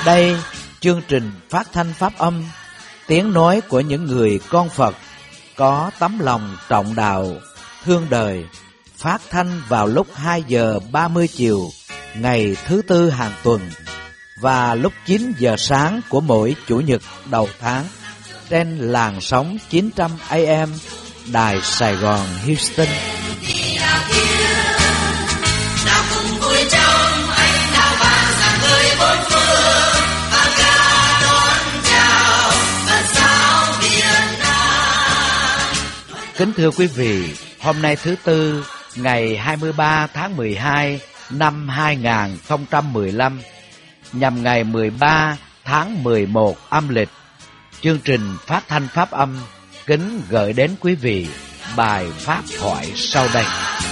Đây, chương trình phát thanh pháp âm, tiếng nói của những người con Phật có tấm lòng trọng đạo, thương đời, phát thanh vào lúc 2 giờ 30 chiều ngày thứ Tư hàng tuần và lúc 9 giờ sáng của mỗi Chủ nhật đầu tháng trên làn sóng 900 AM Đài Sài Gòn Houston. Kính thưa quý vị, hôm nay thứ Tư, ngày 23 tháng 12 năm 2015, nhằm ngày 13 tháng 11 âm lịch, chương trình phát thanh pháp âm kính gửi đến quý vị bài pháp thoại sau đây.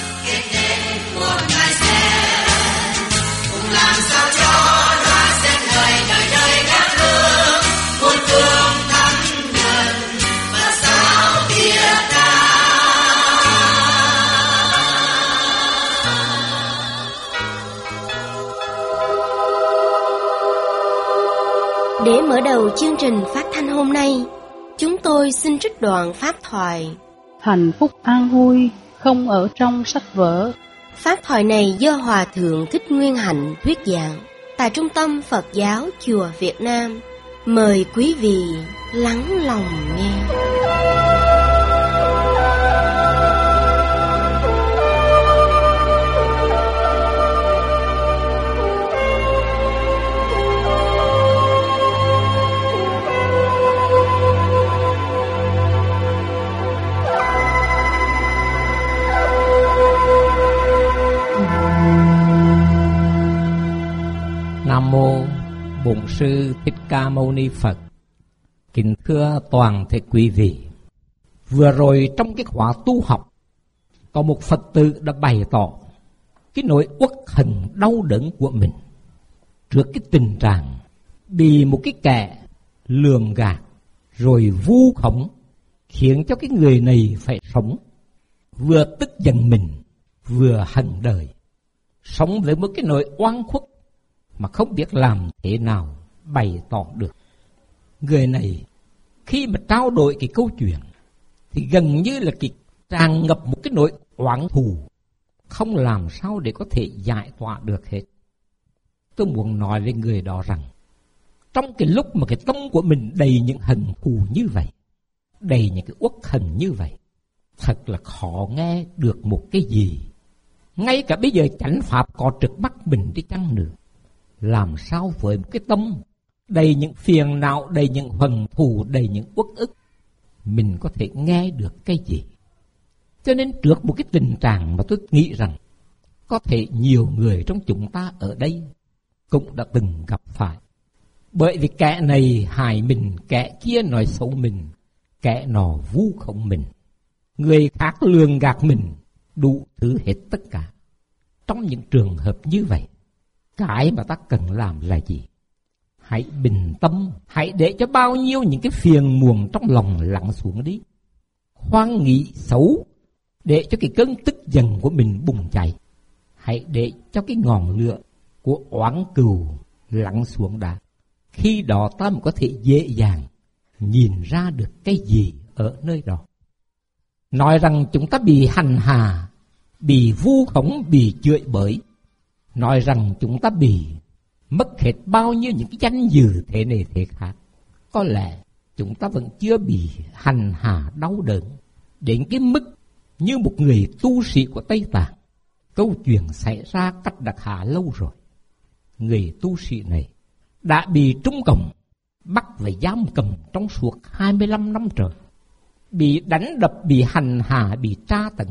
Để mở đầu chương trình phát thanh hôm nay, chúng tôi xin trích đoạn pháp thoại. Hạnh phúc an vui không ở trong sách vở. Pháp thoại này do Hòa Thượng Thích Nguyên Hạnh thuyết giảng tại Trung tâm Phật giáo Chùa Việt Nam. Mời quý vị lắng lòng nghe. Nam mô Bổn Sư Thích Ca Mâu Ni Phật. Kính thưa toàn thể quý vị, vừa rồi trong cái khóa tu học, có một Phật tử đã bày tỏ cái nỗi uất hận đau đớn của mình trước cái tình trạng bị một cái kẻ lường gạt rồi vu khống, khiến cho cái người này phải sống vừa tức giận mình vừa hận đời, sống với một cái nỗi oan khuất mà không biết làm thế nào bày tỏ được. Người này khi mà trao đổi cái câu chuyện thì gần như là tràn ngập một cái nỗi oán thù, không làm sao để có thể giải tỏa được hết. Tôi muốn nói với người đó rằng, trong cái lúc mà cái tâm của mình đầy những hận thù như vậy, đầy những cái uất hận như vậy, thật là khó nghe được một cái gì. Ngay cả bây giờ chánh pháp có trước mắt mình đi chăng nữa, làm sao với một cái tâm đầy những phiền não, đầy những hận thù, đầy những uất ức, mình có thể nghe được cái gì? Cho nên trước một cái tình trạng mà tôi nghĩ rằng có thể nhiều người trong chúng ta ở đây cũng đã từng gặp phải. Bởi vì kẻ này hại mình, kẻ kia nói xấu mình, kẻ nọ vu khống mình, người khác lường gạt mình, đủ thứ hết tất cả. Trong những trường hợp như vậy, cái mà ta cần làm là gì? Hãy bình tâm, hãy để cho bao nhiêu những cái phiền muộn trong lòng lắng xuống đi. Hoan nghĩ xấu, để cho cái cơn tức giận của mình bùng cháy. Hãy để cho cái ngọn lửa của oán cừu lắng xuống đã. Khi đó ta mới có thể dễ dàng nhìn ra được cái gì ở nơi đó. Nói rằng chúng ta bị hành hạ, bị vu khống, bị chửi bới, nói rằng chúng ta bị mất hết bao nhiêu những cái danh dự thế này thế khác. Có lẽ chúng ta vẫn chưa bị hành hạ đau đớn đến cái mức như một người tu sĩ của Tây Tạng. Câu chuyện xảy ra cách đã khá lâu rồi. Người tu sĩ này đã bị Trung Cộng bắt và giam cầm trong suốt 25 năm trời, bị đánh đập, bị hành hạ, bị tra tấn,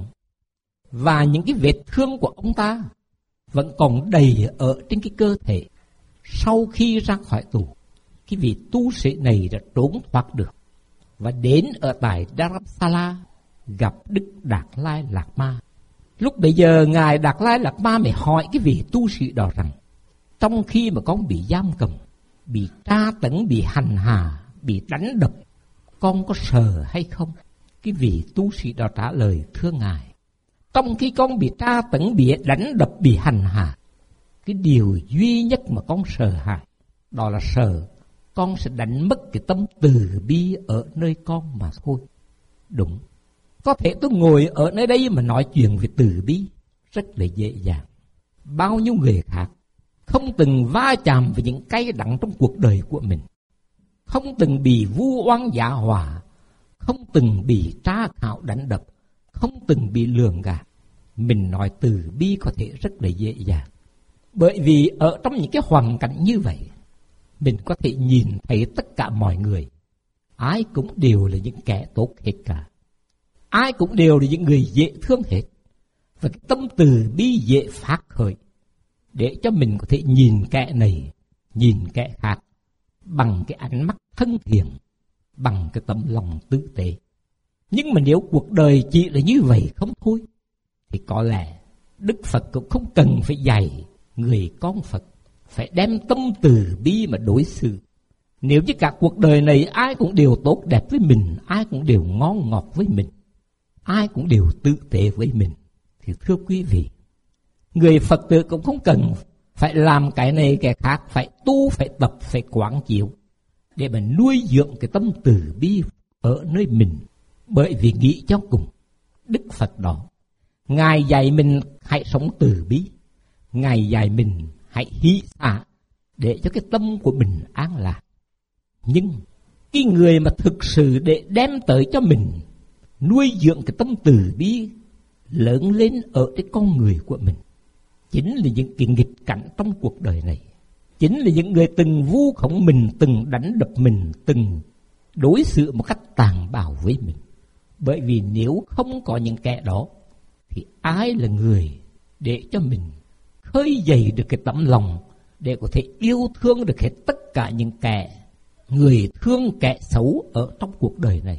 và những cái vết thương của ông ta vẫn còn đầy ở trên cái cơ thể. Sau khi ra khỏi tù, cái vị tu sĩ này đã trốn thoát được và đến ở tại Dharamsala gặp Đức Đạt Lai Lạt Ma. Lúc bấy giờ ngài Đạt Lai Lạt Ma mới hỏi cái vị tu sĩ đó rằng, trong khi mà con bị giam cầm, bị tra tấn, bị hành hạ, bị đánh đập, con có sợ hay không? Cái vị tu sĩ đó trả lời, thưa ngài, trong khi con bị tra tấn, bị đánh đập, bị hành hạ, cái điều duy nhất mà con sợ hãi Đó là sợ con sẽ đánh mất cái tâm từ bi ở nơi con mà thôi. Đúng, có thể tôi ngồi ở nơi đây mà nói chuyện về từ bi rất là dễ dàng. Bao nhiêu người khác không từng va chạm với những cay đắng trong cuộc đời của mình, không từng bị vu oan giả hòa, không từng bị tra khảo đánh đập, không từng bị lường gạt. Mình nói từ bi có thể rất là dễ dàng. Bởi vì ở trong những cái hoàn cảnh như vậy, mình có thể nhìn thấy tất cả mọi người, ai cũng đều là những kẻ tốt hết cả, ai cũng đều là những người dễ thương hết. Và cái tâm từ bi dễ phát khởi để cho mình có thể nhìn kẻ này, nhìn kẻ khác bằng cái ánh mắt thân thiện, bằng cái tấm lòng tử tế. Nhưng mà nếu cuộc đời chỉ là như vậy không thôi, thì có lẽ Đức Phật cũng không cần phải dạy người con Phật phải đem tâm từ bi mà đối xử. Nếu như cả cuộc đời này ai cũng đều tốt đẹp với mình, ai cũng đều ngon ngọt với mình, ai cũng đều tử tế với mình, thì thưa quý vị, người Phật tử cũng không cần phải làm cái này cái khác, phải tu, phải tập, phải quán chiếu để mà nuôi dưỡng cái tâm từ bi ở nơi mình. Bởi vì nghĩ cho cùng, Đức Phật đó, Ngài dạy mình hãy sống từ bi, Ngài dạy mình hãy hy xả để cho cái tâm của mình an lạc. Nhưng cái người mà thực sự để đem tới cho mình nuôi dưỡng cái tâm từ bi lớn lên ở cái con người của mình, chính là những cái nghịch cảnh trong cuộc đời này, chính là những người từng vu khống mình, từng đánh đập mình, từng đối xử một cách tàn bạo với mình. Bởi vì nếu không có những kẻ đó, thì ai là người để cho mình khơi dậy được cái tấm lòng để có thể yêu thương được hết tất cả những kẻ người thương kẻ xấu ở trong cuộc đời này?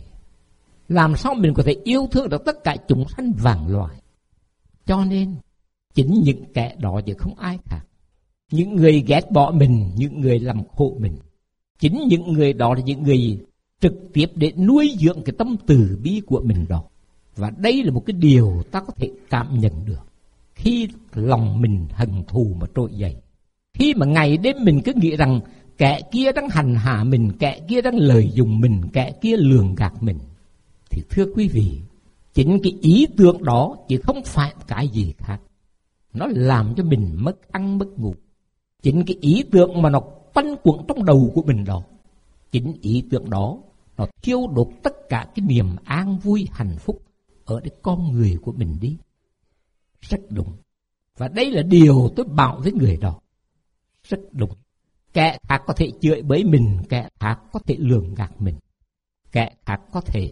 Làm sao mình có thể yêu thương được tất cả chúng sanh vạn loài? Cho nên chính những kẻ đó chứ không ai khác, những người ghét bỏ mình, những người làm khổ mình, chính những người đó là những người trực tiếp để nuôi dưỡng cái tâm từ bi của mình đó. Và đây là một cái điều ta có thể cảm nhận được khi lòng mình hận thù mà trỗi dậy. Khi mà ngày đêm mình cứ nghĩ rằng kẻ kia đang hành hạ mình, kẻ kia đang lợi dụng mình, kẻ kia lường gạt mình, thì thưa quý vị, chính cái ý tưởng đó chứ không phải cái gì khác, nó làm cho mình mất ăn mất ngủ. Chính cái ý tưởng mà nó quanh quẩn trong đầu của mình đó, chính ý tưởng đó nó thiêu đốt tất cả cái niềm an vui hạnh phúc ở cái con người của mình đi. Rất đúng. Và đây là điều tôi bảo với người đó. Rất đúng. Kẻ khác có thể chửi bới mình, kẻ khác có thể lường gạt mình, kẻ khác có thể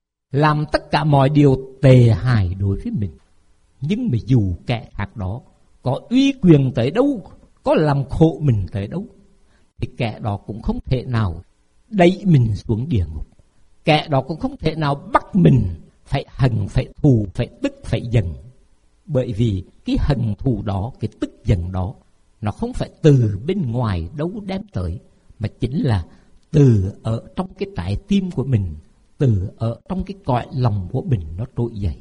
làm tất cả mọi điều tệ hại đối với mình. Nhưng mà dù kẻ khác đó có uy quyền tới đâu, có làm khổ mình tới đâu, thì kẻ đó cũng không thể nào đẩy mình xuống địa ngục. Kẻ đó cũng không thể nào bắt mình phải hận, phải thù, phải tức, phải giận. Bởi vì cái hận thù đó, cái tức giận đó, nó không phải từ bên ngoài đâu đem tới, mà chính là từ ở trong cái trái tim của mình, từ ở trong cái cõi lòng của mình nó trỗi dậy.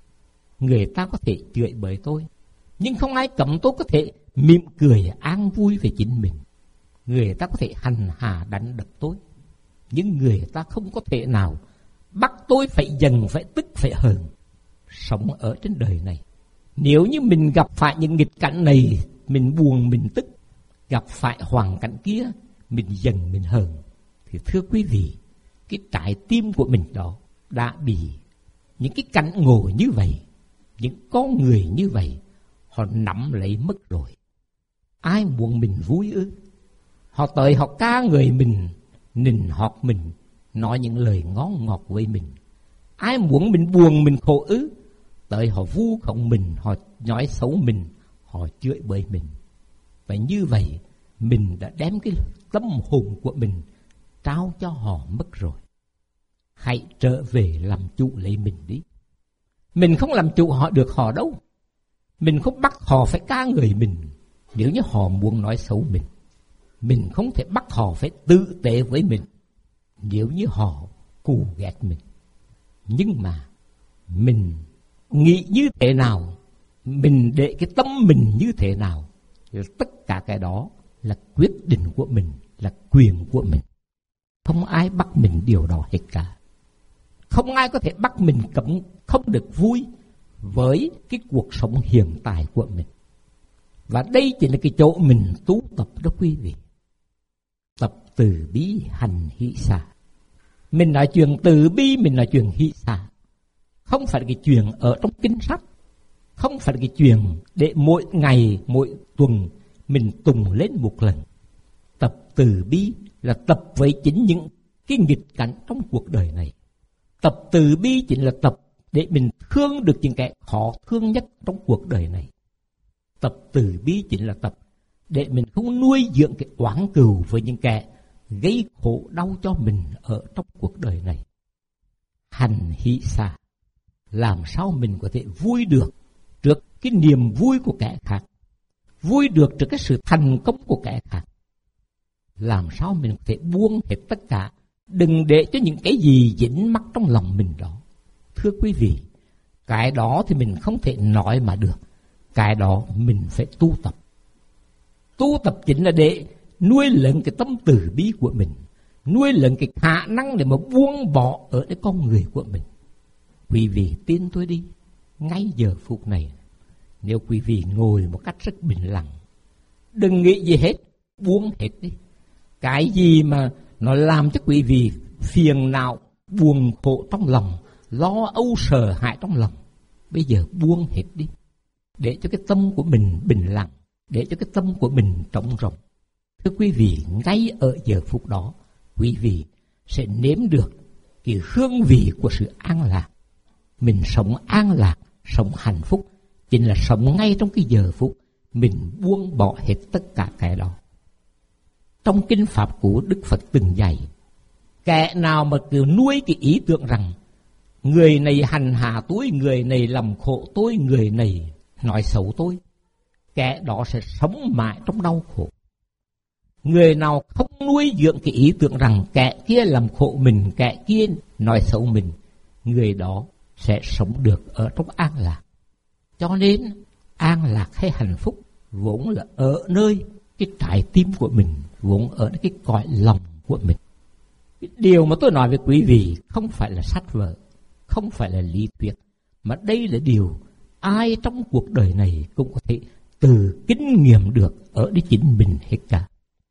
Người ta có thể chửi bới tôi, nhưng không ai cấm tôi có thể mỉm cười an vui về chính mình. Người ta có thể hành hạ đánh đập tôi, nhưng người ta không có thể nào bắt tôi phải giận, phải tức, phải hờn. Sống ở trên đời này, nếu như mình gặp phải những nghịch cảnh này, mình buồn, mình tức, gặp phải hoàn cảnh kia, mình giận, mình hờn, thì thưa quý vị, cái trái tim của mình đó đã bị những cái cảnh ngộ như vậy, những con người như vậy, họ nắm lấy mất rồi. Ai muốn mình vui ư? Họ tới họ ca người mình, nịnh hót mình, nói những lời ngon ngọt với mình. Ai muốn mình buồn, mình khổ ư? Tới họ vu khống mình, họ nói xấu mình, họ chửi bới mình. Và như vậy, mình đã đem cái tâm hồn của mình trao cho họ mất rồi. Hãy trở về làm chủ lấy mình đi. Mình không làm chủ họ được họ đâu. Mình không bắt họ phải ca người mình nếu như họ muốn nói xấu mình. Mình không thể bắt họ phải tử tế với mình nếu như họ cù ghét mình. Nhưng mà mình nghĩ như thế nào, mình để cái tâm mình như thế nào, tất cả cái đó là quyết định của mình, là quyền của mình. Không ai bắt mình điều đó hết cả. Không ai có thể bắt mình không được vui với cái cuộc sống hiện tại của mình. Và đây chỉ là cái chỗ mình tu tập đó quý vị. Tập từ bi hành hỷ xả. Mình nói chuyện từ bi, mình nói chuyện hỷ xả. Không phải là cái chuyện ở trong kinh sách. Không phải là cái chuyện để mỗi ngày, mỗi tuần mình tùng lên một lần. Tập từ bi là tập với chính những cái nghịch cảnh trong cuộc đời này. Tập từ bi chính là tập để mình thương được những kẻ khó thương nhất trong cuộc đời này. Tập từ bi chính là tập để mình không nuôi dưỡng cái oán cừu với những kẻ gây khổ đau cho mình ở trong cuộc đời này. Hành hỷ xả, làm sao mình có thể vui được trước cái niềm vui của kẻ khác, vui được trước cái sự thành công của kẻ khác. Làm sao mình có thể buông hết tất cả, đừng để cho những cái gì dính mắc trong lòng mình đó. Thưa quý vị, cái đó thì mình không thể nói mà được. Cái đó mình phải tu tập. Tu tập chính là để nuôi lớn cái tâm từ bi của mình, nuôi lớn cái khả năng để mà buông bỏ ở cái con người của mình. Quý vị tin tôi đi, ngay giờ phút này, nếu quý vị ngồi một cách rất bình lặng, đừng nghĩ gì hết, buông hết đi. Cái gì mà nó làm cho quý vị phiền não, buồn khổ trong lòng, lo âu sợ hãi trong lòng, bây giờ buông hết đi, để cho cái tâm của mình bình lặng, để cho cái tâm của mình trống rỗng. Thưa quý vị, ngay ở giờ phút đó, quý vị sẽ nếm được cái hương vị của sự an lạc. Mình sống an lạc, sống hạnh phúc, chính là sống ngay trong cái giờ phút mình buông bỏ hết tất cả cái đó. Trong kinh pháp của Đức Phật từng dạy, kẻ nào mà cứ nuôi cái ý tưởng rằng người này hành hạ tôi, người này làm khổ tôi, người này nói xấu tôi, kẻ đó sẽ sống mãi trong đau khổ. Người nào không nuôi dưỡng cái ý tưởng rằng kẻ kia làm khổ mình, kẻ kia nói xấu mình, người đó sẽ sống được ở trong an lạc. Cho nên an lạc hay hạnh phúc vốn là ở nơi cái trái tim của mình, vốn ở cái cõi lòng của mình. Cái điều mà tôi nói với quý vị không phải là sách vở, không phải là lý thuyết, mà đây là điều ai trong cuộc đời này cũng có thể từ kinh nghiệm được ở đây chính mình hết cả.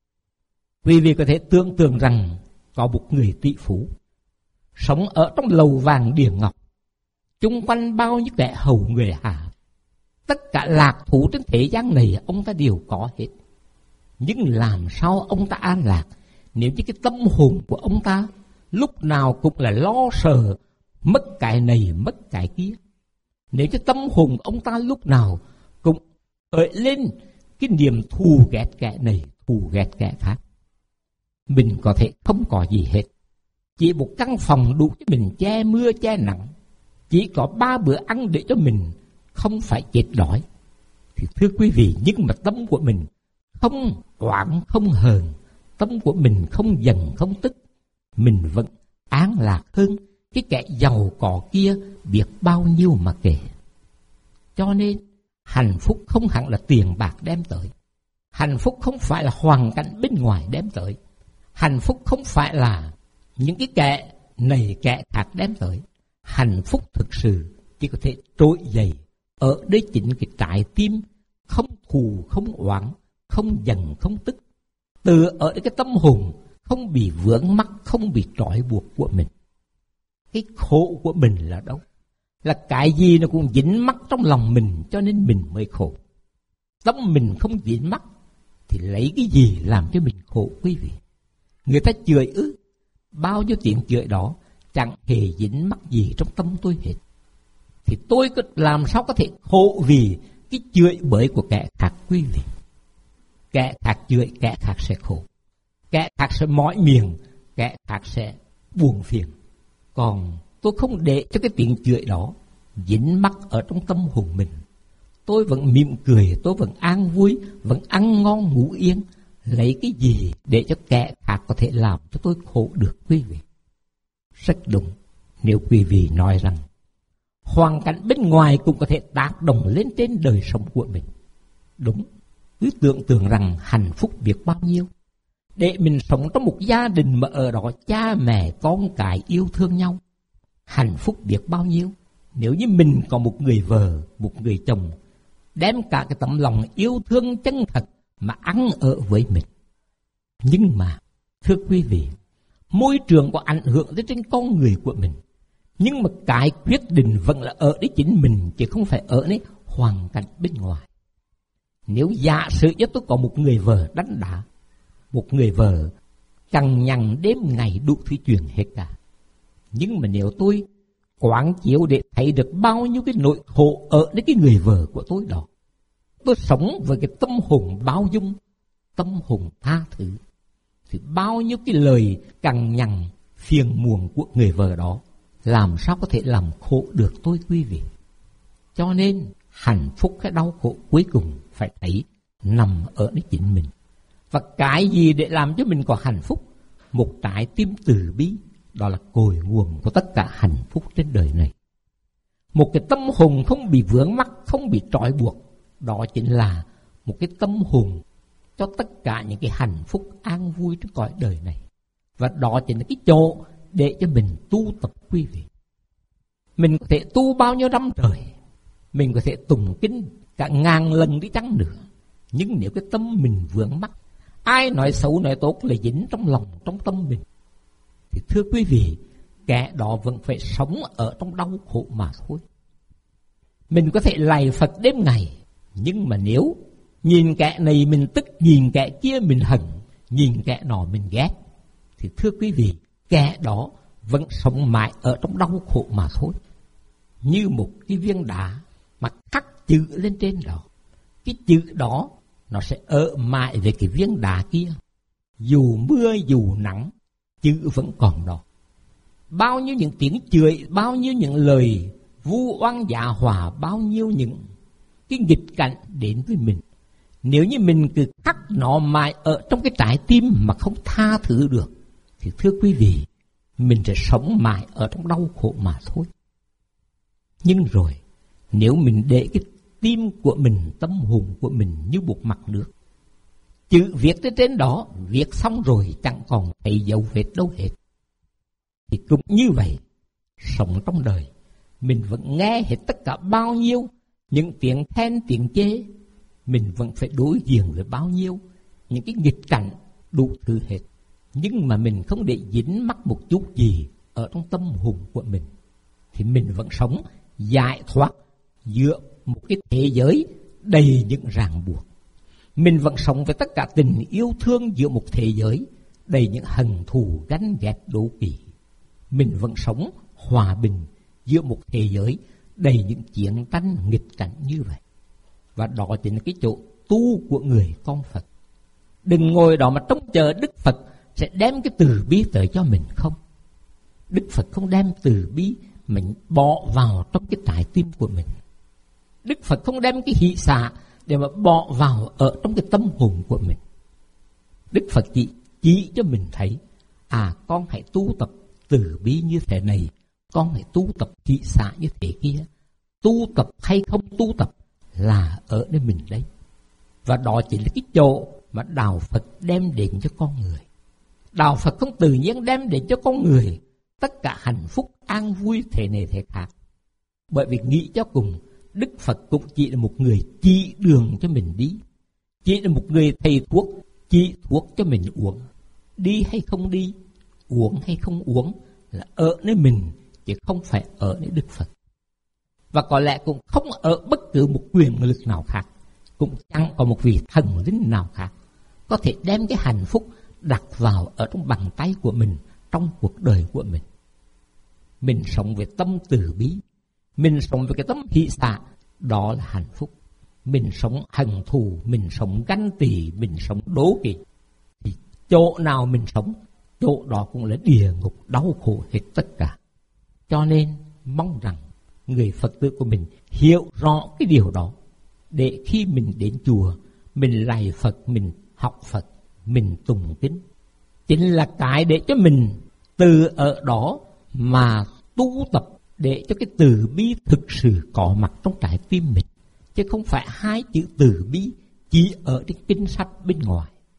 Quý vị có thể tưởng tượng rằng có một người tỷ phú sống ở trong lầu vàng điền ngọc, chung quanh bao nhiêu kẻ hầu người hạ, tất cả lạc thú trên thế gian này ông ta đều có hết. Nhưng làm sao ông ta an lạc nếu như cái tâm hồn của ông ta lúc nào cũng là lo sợ mất cái này mất cái kia? Nếu cho tâm hồn của ông ta lúc nào cũng khởi lên cái niềm thù ghét kẻ này, thù ghét kẻ khác, mình có thể không có gì hết. Chỉ một căn phòng đủ cho mình che mưa che nắng, chỉ có 3 bữa ăn để cho mình không phải chết đói. Thì thưa quý vị, nhưng mà tâm của mình không oán không hờn, tâm của mình không giận không tức, mình vẫn an lạc hơn cái kẻ giàu có kia biết bao nhiêu mà kể. Cho nên hạnh phúc không hẳn là tiền bạc đem tới, hạnh phúc không phải là hoàn cảnh bên ngoài đem tới, hạnh phúc không phải là những cái kẻ này kẻ khác đem tới. Hạnh phúc thực sự chỉ có thể trỗi dậy ở đây chính cái trái tim không thù không oán, không giận không tức, từ ở cái tâm hồn không bị vướng mắc, không bị trói buộc của mình. Cái khổ của mình là đâu? Là cái gì nó cũng dính mắc trong lòng mình, cho nên mình mới khổ. Tâm mình không dính mắc thì lấy cái gì làm cho mình khổ quý vị? Người ta chửi bao nhiêu tiếng chửi đó chẳng hề dính mắc gì trong tâm tôi hết. Thì tôi làm sao có thể khổ vì cái chửi bới của kẻ khác quý vị? Kẻ khác chửi, kẻ khác sẽ khổ, kẻ khác sẽ mỏi miệng, kẻ khác sẽ buồn phiền. Còn tôi không để cho cái tiếng chửi đó dính mắc ở trong tâm hồn mình. Tôi vẫn mỉm cười, tôi vẫn an vui, vẫn ăn ngon ngủ yên. Lấy cái gì để cho kẻ khác có thể làm cho tôi khổ được quý vị? Rất đúng nếu quý vị nói rằng hoàn cảnh bên ngoài cũng có thể tác động lên trên đời sống của mình. Đúng, cứ tưởng tượng rằng hạnh phúc biết bao nhiêu. để mình sống trong một gia đình mà ở đó cha mẹ con cái yêu thương nhau. Hạnh phúc biết bao nhiêu nếu như mình có một người vợ, một người chồng đem cả cái tấm lòng yêu thương chân thật mà ăn ở với mình. Nhưng mà thưa quý vị, môi trường có ảnh hưởng đến trên con người của mình, nhưng mà cái quyết định vẫn là ở đấy chính mình, chứ không phải ở đấy hoàn cảnh bên ngoài. Nếu giả sử cho tôi có một người vợ đánh đá, một người vợ cằn nhằn đêm ngày đủ thứ chuyện hết cả, nhưng mà nếu tôi quán chiếu để thấy được bao nhiêu cái nỗi khổ ở đến cái người vợ của tôi đó, tôi sống với cái tâm hồn bao dung, tâm hồn tha thứ, thì bao nhiêu cái lời cằn nhằn phiền muộn của người vợ đó làm sao có thể làm khổ được tôi quý vị. Cho nên hạnh phúc cái đau khổ cuối cùng phải thấy nằm ở đấy chính mình. Và cái gì để làm cho mình có hạnh phúc? Một trái tim từ bi, đó là cội nguồn của tất cả hạnh phúc trên đời này. Một cái tâm hồn không bị vướng mắc, không bị trói buộc, đó chính là một cái tâm hồn cho tất cả những cái hạnh phúc an vui trên cõi đời này. Và đó chính là cái chỗ để cho mình tu tập quý vị. Mình có thể tu bao nhiêu năm trời, mình có thể tụng kinh cả ngàn lần đi chăng nữa, nhưng nếu cái tâm mình vướng mắc, ai nói xấu nói tốt là dính trong lòng, trong tâm mình, thì thưa quý vị, kẻ đó vẫn phải sống ở trong đau khổ mà thôi. Mình có thể lạy Phật đêm ngày, nhưng mà nếu nhìn kẻ này mình tức, nhìn kẻ kia mình hận, nhìn kẻ nọ mình ghét, thì thưa quý vị, kẻ đó vẫn sống mãi ở trong đau khổ mà thôi. Như một cái viên đá mà khắc chữ lên trên đó, cái chữ đó nó sẽ ở mãi về cái viên đá kia. Dù mưa dù nắng, chữ vẫn còn đó. Bao nhiêu những tiếng chửi, bao nhiêu những lời vu oan dạ hòa, bao nhiêu những cái nghịch cảnh đến với mình, nếu như mình cứ khắc nó mãi ở trong cái trái tim mà không tha thứ được, thì thưa quý vị, mình sẽ sống mãi ở trong đau khổ mà thôi. Nhưng rồi, nếu mình để cái tim của mình, tâm hồn của mình như một mặt nước, chữ viết trên đó, viết xong rồi chẳng còn thấy dấu vết đâu hết, thì cũng như vậy, sống trong đời, mình vẫn nghe hết tất cả bao nhiêu những tiếng khen, tiếng chê, mình vẫn phải đối diện với bao nhiêu những cái nghịch cảnh đủ thứ hết. Nhưng mà mình không để dính mắc một chút gì ở trong tâm hồn của mình, thì mình vẫn sống giải thoát giữa một cái thế giới đầy những ràng buộc. Mình vẫn sống với tất cả tình yêu thương giữa một thế giới đầy những hận thù, ganh ghét, đố kỵ. Mình vẫn sống hòa bình giữa một thế giới đầy những chiến tranh nghịch cảnh như vậy. Và đó chính là cái chỗ tu của người con Phật. Đừng ngồi đó mà trông chờ Đức Phật sẽ đem cái từ bi tới cho mình không. Đức Phật không đem từ bi mình bỏ vào trong cái trái tim của mình. Đức Phật không đem cái hỷ xả để mà bỏ vào ở trong cái tâm hồn của mình. Đức Phật chỉ cho mình thấy, con hãy tu tập từ bi như thế này, con hãy tu tập hỷ xả như thế kia. Tu tập hay không tu tập là ở nơi mình đấy. Và đó chỉ là cái chỗ mà Đạo Phật đem đến cho con người. Đạo Phật không tự nhiên đem đến cho con người tất cả hạnh phúc an vui thế này thế khác. Bởi vì nghĩ cho cùng, Đức Phật cũng chỉ là một người chỉ đường cho mình đi, chỉ là một người thầy thuốc chỉ thuốc cho mình uống. Đi hay không đi, uống hay không uống là ở nơi mình, chứ không phải ở nơi Đức Phật. Và có lẽ cũng không ở bất cứ một quyền lực nào khác, cũng chẳng có một vị thần linh nào khác có thể đem cái hạnh phúc đặt vào ở trong bàn tay của mình trong cuộc đời của mình. Mình sống với tâm từ bi, mình sống với cái tâm hỷ xả, đó là hạnh phúc. Mình sống hận thù, mình sống ganh tị, mình sống đố kỵ, thì chỗ nào mình sống, chỗ đó cũng là địa ngục đau khổ hết tất cả. Cho nên mong rằng người Phật tử của mình hiểu rõ cái điều đó, để khi mình đến chùa, mình lạy Phật, mình học Phật, mình tụng kinh, chính là cái để cho mình từ ở đó mà tu tập, để cho cái từ bi thực sự có mặt trong trái tim mình, chứ không phải hai chữ từ bi chỉ ở trên kinh sách bên ngoài.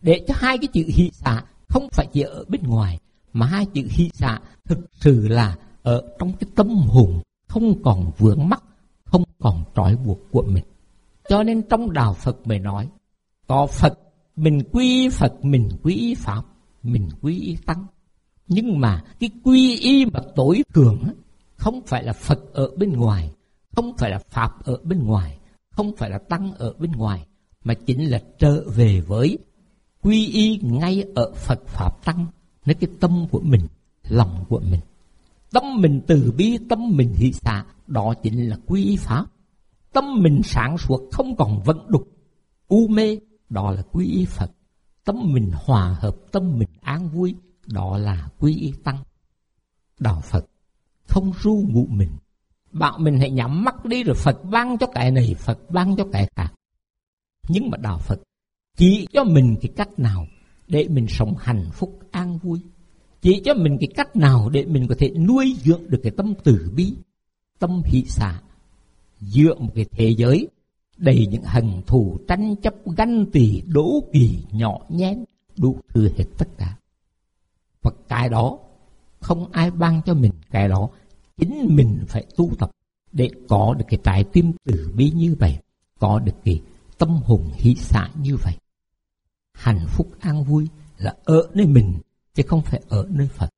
để cho hai cái chữ hỷ xả không phải chỉ ở bên ngoài, mà hai chữ hỷ xả thực sự là ở trong cái tâm hồn, không còn vướng mắc, không còn trói buộc của mình. Cho nên trong đạo Phật mới nói, có Phật mình quy Phật, mình quy Pháp, mình quy Tăng. Nhưng mà cái quy y mà tối thượng không phải là Phật ở bên ngoài, không phải là Pháp ở bên ngoài, không phải là Tăng ở bên ngoài, mà chính là trở về với quy y ngay ở Phật Pháp Tăng, nơi cái tâm của mình, lòng của mình. Tâm mình từ bi, tâm mình hỷ xả, đó chính là quy y Pháp. Tâm mình sáng suốt, không còn vận đục, u mê, đó là quy y Phật. Tâm mình hòa hợp, tâm mình an vui, đó là quy y Tăng. Đạo Phật không ru ngụ mình, bảo mình hãy nhắm mắt đi rồi Phật ban cho cái này, Phật ban cho cái khác. Nhưng mà đạo Phật chỉ cho mình cái cách nào để mình sống hạnh phúc an vui, chỉ cho mình cái cách nào để mình có thể nuôi dưỡng được cái tâm từ bi, tâm hỷ xả giữa một cái thế giới đầy những hận thù, tranh chấp, ganh tỳ, đố kỵ, nhỏ nhen, đủ thứ hết tất cả. Và cái đó không ai ban cho mình, cái đó chính mình phải tu tập để có được cái trái tim từ bi như vậy, có được cái tâm hồn hỷ xả như vậy. Hạnh phúc an vui là ở nơi mình chứ không phải ở nơi Phật.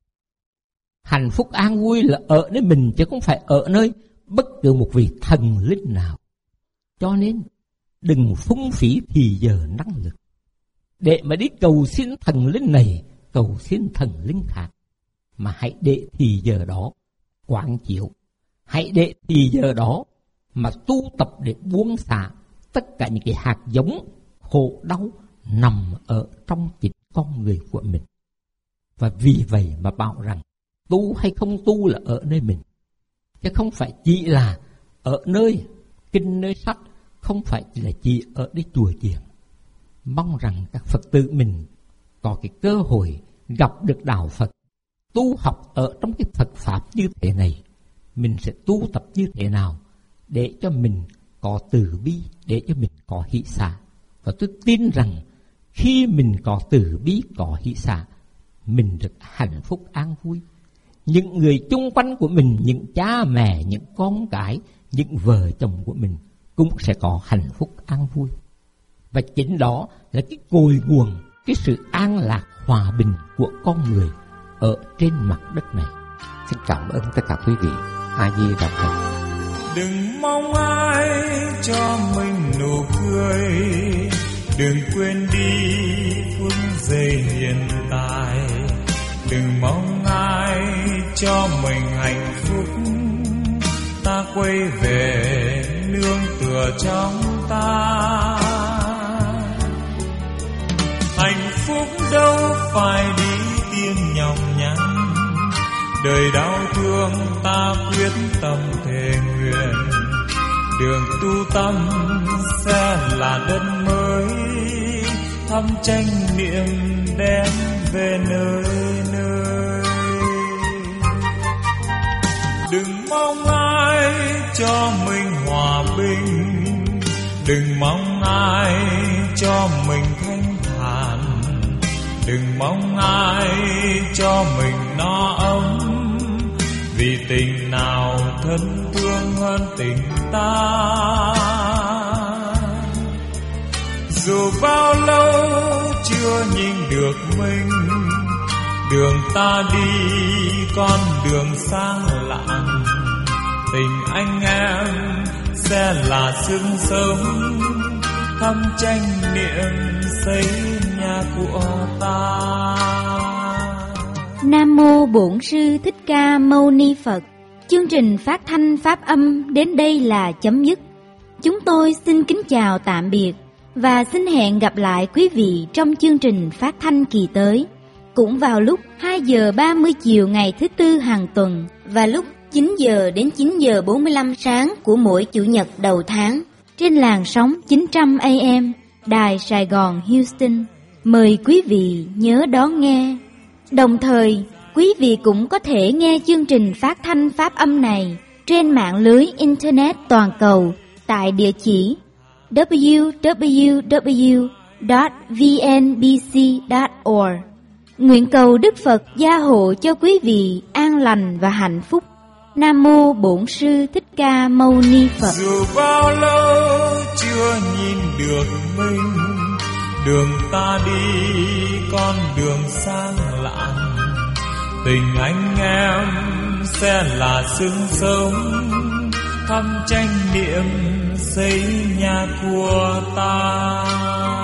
Hạnh phúc an vui là ở nơi mình chứ không phải ở nơi bất cứ một vị thần linh nào. Cho nên đừng phung phí thì giờ năng lực để mà đi cầu xin thần linh này, cầu xin thần linh khác, mà hãy để thì giờ đó quán chiếu, hãy để thì giờ đó mà tu tập để buông xả tất cả những cái hạt giống khổ đau nằm ở trong chính con người của mình. Và vì vậy mà bảo rằng tu hay không tu là ở nơi mình, chứ không phải chỉ là ở nơi kinh nơi sách, không phải chỉ là chỉ ở đây chùa chiền. Mong rằng các Phật tử mình có cái cơ hội gặp được đạo Phật, tu học ở trong cái Phật Pháp như thế này. Mình sẽ tu tập như thế nào để cho mình có từ bi, để cho mình có hỷ xả. Và tôi tin rằng khi mình có từ bi, có hỷ xả, mình được hạnh phúc an vui. Những người chung quanh của mình, những cha mẹ, những con cái, những vợ chồng của mình cũng sẽ có hạnh phúc an vui. Và chính đó là cái cội nguồn, cái sự an lạc hòa bình của con người ở trên mặt đất này. Xin cảm ơn tất cả quý vị. A Di Đà Phật. Đừng mong ai cho mình nụ cười, đừng quên đi phút giây hiện tại. Đừng mong ai cho mình hạnh phúc, ta quay về nương tựa trong ta. Hạnh phúc đâu phải đi tìm nhọc nhằn, đời đau thương ta quyết tâm thề nguyện. Đường tu tâm sẽ là đất mới, thăm tranh niệm đem về nơi nơi. Đừng mong ai cho mình hòa bình, đừng mong ai cho mình thanh thản, đừng mong ai cho mình no ấm, vì tình nào thân thương hơn tình ta. Dù bao lâu chưa nhìn được mình, đường ta đi con đường sang lặng. Tình anh em sẽ là sương sớm, thăm tranh niệm xây nhà của ta. Nam mô Bổn Sư Thích Ca Mâu Ni Phật. Chương trình phát thanh pháp âm đến đây là chấm dứt. Chúng tôi xin kính chào tạm biệt và xin hẹn gặp lại quý vị trong chương trình phát thanh kỳ tới, cũng vào lúc 2 giờ 30 chiều ngày thứ Tư hàng tuần và lúc 9 giờ đến 9 giờ 45 sáng của mỗi Chủ nhật đầu tháng trên làn sóng 900 AM Đài Sài Gòn Houston. Mời quý vị nhớ đón nghe. Đồng thời, quý vị cũng có thể nghe chương trình phát thanh pháp âm này trên mạng lưới Internet toàn cầu tại địa chỉ www www.vnbc.org. Nguyện cầu Đức Phật gia hộ cho quý vị an lành và hạnh phúc. Nam mô Bổn Sư Thích Ca Mâu Ni Phật. Dù bao lâu chưa nhìn được mình, đường ta đi con đường sang lạn, tình anh em sẽ là xương sống, thăm tranh niệm xây nhà của ta.